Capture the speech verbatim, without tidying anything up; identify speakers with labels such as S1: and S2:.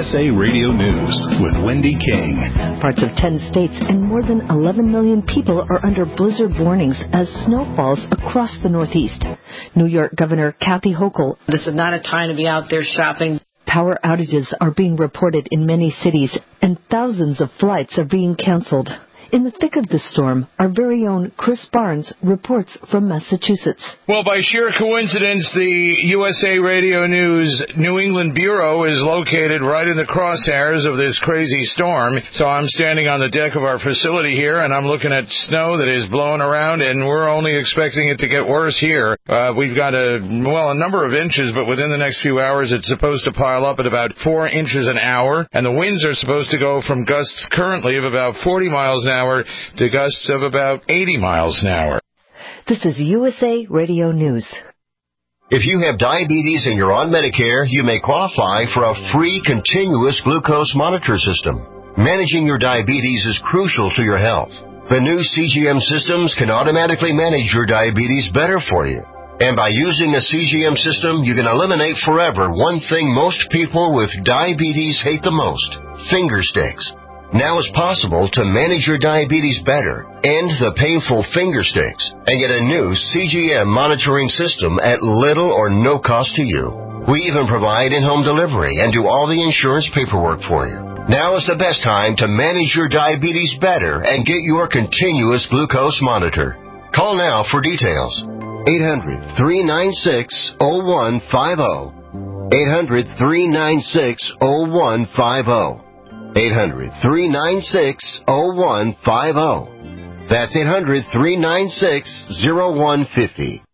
S1: S A Radio News with Wendy King.
S2: Parts of ten states and more than eleven million people are under blizzard warnings as snow falls across the Northeast. New York Governor Kathy Hochul.
S3: This is not a time to be out there shopping.
S2: Power outages are being reported in many cities, and thousands of flights are being canceled. In the thick of the storm, our very own Chris Barnes reports from Massachusetts.
S4: Well, by sheer coincidence, the U S A Radio News New England Bureau is located right in the crosshairs of this crazy storm. So I'm standing on the deck of our facility here, and I'm looking at snow that is blowing around, and we're only expecting it to get worse here. Uh, we've got a, well, a number of inches, but within the next few hours, it's supposed to pile up at about four inches an hour, and the winds are supposed to go from gusts currently of about forty miles an hour to gusts of about eighty miles an hour.
S2: This is U S A Radio News.
S5: If you have diabetes and you're on Medicare, you may qualify for a free continuous glucose monitor system. Managing your diabetes is crucial to your health. The new C G M systems can automatically manage your diabetes better for you. And by using a C G M system, you can eliminate forever one thing most people with diabetes hate the most: finger sticks. Now it's possible to manage your diabetes better, end the painful finger sticks, and get a new C G M monitoring system at little or no cost to you. We even provide in-home delivery and do all the insurance paperwork for you. Now is the best time to manage your diabetes better and get your continuous glucose monitor. Call now for details. eight hundred, three nine six, oh one five oh. eight hundred, three nine six, oh one five oh. eight hundred, three nine six, oh one five oh. That's eight hundred, three nine six, oh one five oh.